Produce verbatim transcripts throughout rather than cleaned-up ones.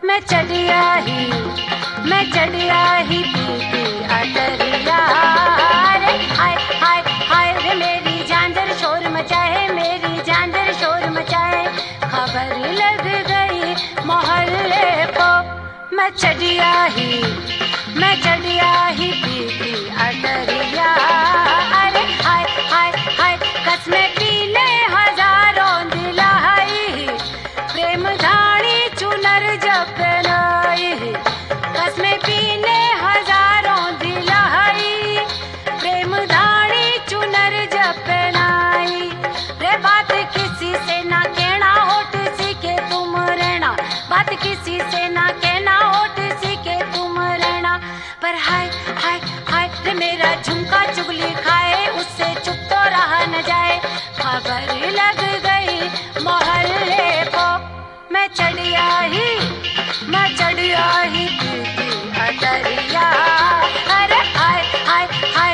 मैं चढ़िया ही मैं चढ़िया ही पीती अटरिया रे हाय हाय हाय रे मेरी झांझर शोर मचाए मेरी झांझर शोर मचाए खबर लग गई मोहल्ले को मैं चढ़िया ही मैं चढ़िया ही पीती अटरिया अरे हाय हाय हाय कसमें पीले हजारों दिलाई प्रेम धानी चुनर जपनाई कसमें पीले हजारों दिलाई प्रेम धानी चुनर जपनाई रे बात किसी से ना कहना होठ सीखे तुम रहना बात किसी से ना कहना होठ सीखे तुम रहना पर हाय हाय हाय रे मेरा झुमका चुगली खाए उससे चुप तो रहा न जाए खबर लग गई मोहल्ले को मैं चढ़िया ही मैं चढ़िया ही पीती अटरिया अरे हाय हाय हाय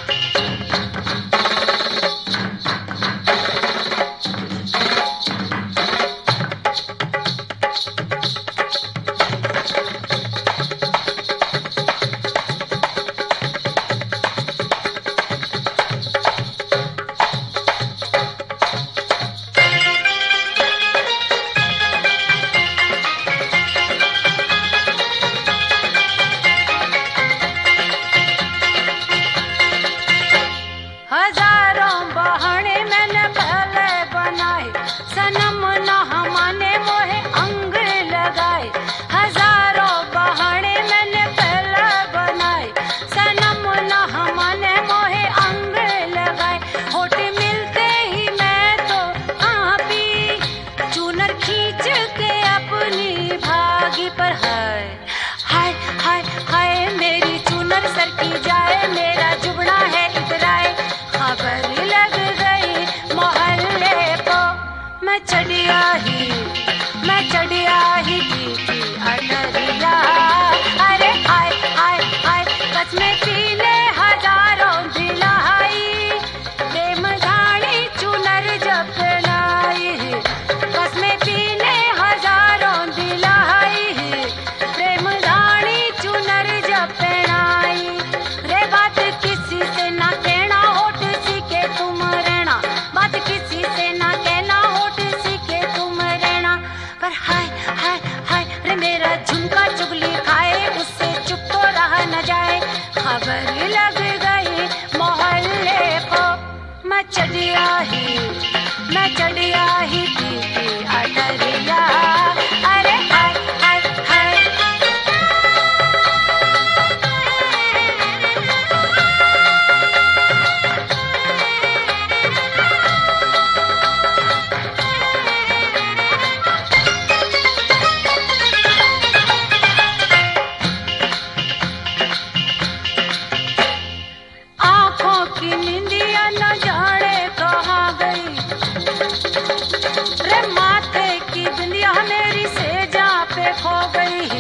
हजारों बहाने मैंने पहले बनाए सनम न हमाने मोहे अंग लगाए हजारों बहाने मैंने पहले बनाए सनम न हमाने मोहे अंग लगाए होठ मिलते ही मैं तो आपी चूनर खींच के अपनी भागी पर हाय हाय हाय हाय मेरी चूनर सर की जाए मेरा जुबड़ा है इधर आए खबर लग गई मोहल्ले को मैं चढ़िया ही मैं चढ़िया ही पीती अटरिया अरे हाय हाय हाय कसमें पीले हजारों दिलाई प्रेम धानी चुनर जपनाई कसमें पीले हजारों दिलाई प्रेम धानी चुनर जपनाई रे बात किसी से ना कहना होठ सीखे तुम रहना बात किसी से ना कहना होठ सीखे तुम रहना पर हाय हाय हाय रे मेरा झुमका चुगली खाए उससे चुप तो रहा न जाए खबर लग गई मोहल्ले को मैं चढ़िया ही मैं चढ़िया ही पीती अटरिया अरे हाय हाय हाय आँखों की निंदिया न जाने कहाँ गई रे माथे की बिंदिया मेरी सेजा पे खो गई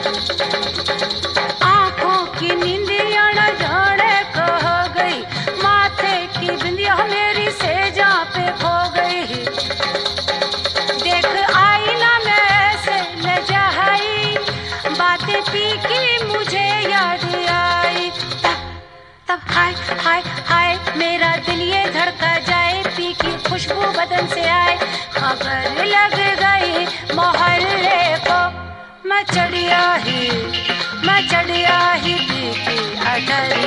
आँखों की निंदिया न जाने कहाँ गई माथे की बिंदिया मेरी सेजा पे खो गई देख आईना में ऐसे लजाई बातें पी की मुझे याद आई तब हाय हाय हाय मेरा दिल ये धड़का जाए पी की खुशबू बदन से आए खबर लग गई मोहल्ले को मैं चढ़िया ही मैं चढ़िया ही पीती अटरिया